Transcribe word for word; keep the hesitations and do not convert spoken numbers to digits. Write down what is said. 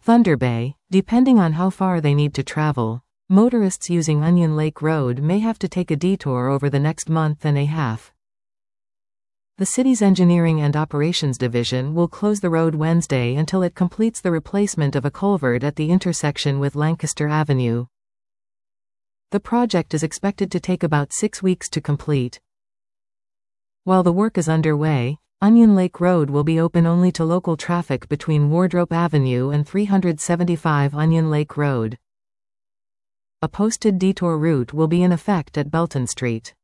Thunder Bay, depending on how far they need to travel. Motorists using Onion Lake Road may have to take a detour over the next month and a half. The city's Engineering and Operations Division will close the road Wednesday until it completes the replacement of a culvert at the intersection with Lancaster Avenue. The project is expected to take about six weeks to complete. While the work is underway, Onion Lake Road will be open only to local traffic between Wardrope Avenue and three seventy-five Onion Lake Road. A posted detour route will be in effect at Belton Street.